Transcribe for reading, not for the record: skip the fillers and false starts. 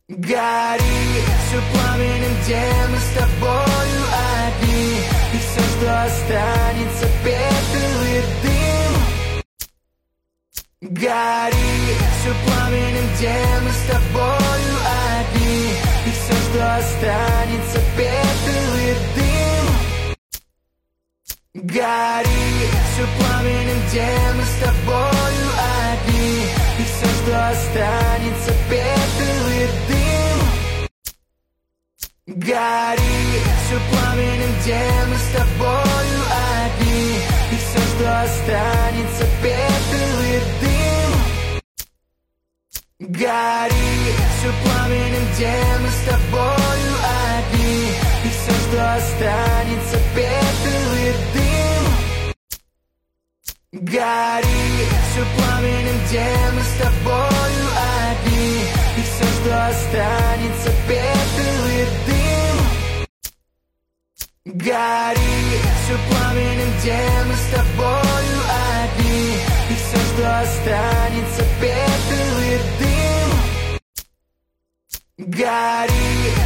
Гори все пламенем, где мы с тобою одни, и все, что останется, пепел и дым. Гори все пламенем, где мы с тобою одни, и все, что останется, пепел и дым. Гори все пламенем, где мы с тобою одни, и все, что останется, пепел и дым. Гори все пламенем, где мы с тобою одни, и все, что останется, пепел и дым. Гори все пламенем, где мы с тобою одни, и все, что останется, пепел и дым. Гори все пламенем, где мы с тобою одни, и все, что останется, пепел и дым. Гори все пламенем, где мы с тобою одни, и все, что останется, пепел и дым. Гори